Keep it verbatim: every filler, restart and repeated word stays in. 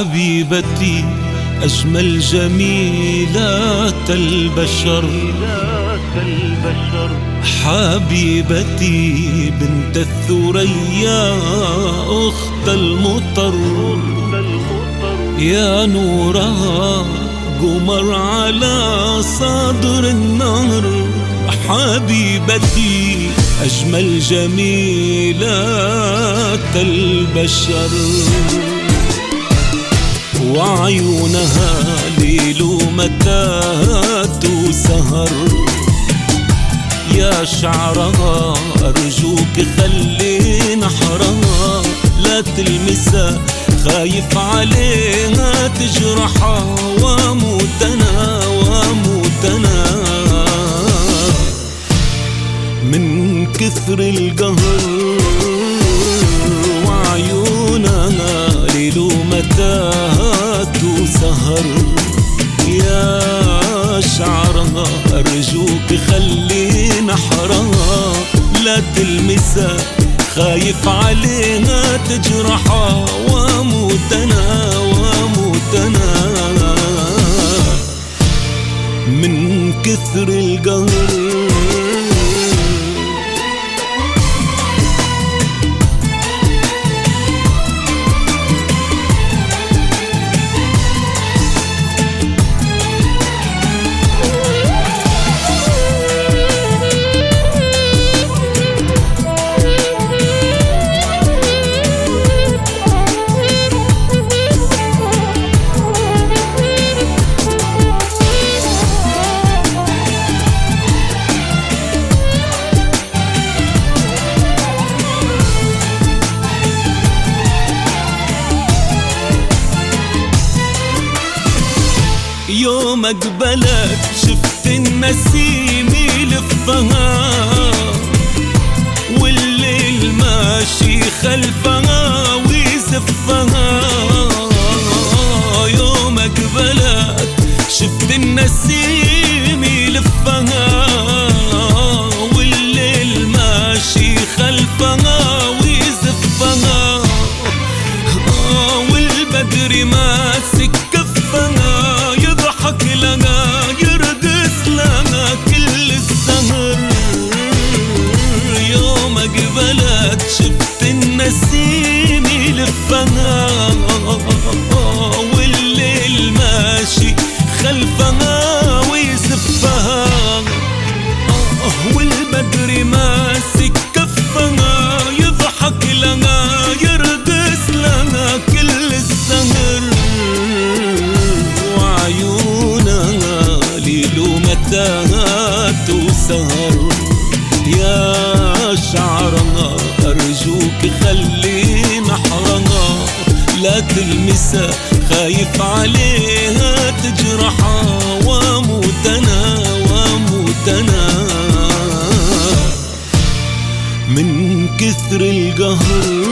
حبيبتي أجمل جميلات البشر، حبيبتي بنت الثريا أخت المطر، يا نورها قمر على صدر النهر، حبيبتي أجمل جميلات البشر. وعيونها ليل ومتات وسهر، يا شعرها أرجوك خلي نحرها لا تلمسها، خايف عليها تجرحها واموت انا واموت انا من كثر القهر. وعيونها ليل ومتات وسهر، يا شعرها أرجوك خلي نحرها لا تلمسها، خايف عليها تجرحها واموت انا واموت انا من كثر القهر. يوم اقبلك شفت النسيم يلفها، والليل ماشي خلفها ويزفها. يوم اقبلك شفت النسيم يلفها، والليل ماشي خلفها ويزفها، والبدر ماسك كفها يضحك لها يرقص لها كل السهر. يوم اقبلك شفت النسيم يلفها، والليل ماشي خلفها ويزفها، والبدر ماسك كفها يضحك لها يرقص لها كل السهر. وعيونها ليل ومتات وسهر، يا شعرها أرجوك خلي نحرها لا تلمسها، خايف عليها تجرحها واموت انا واموت انا من كثر القهر.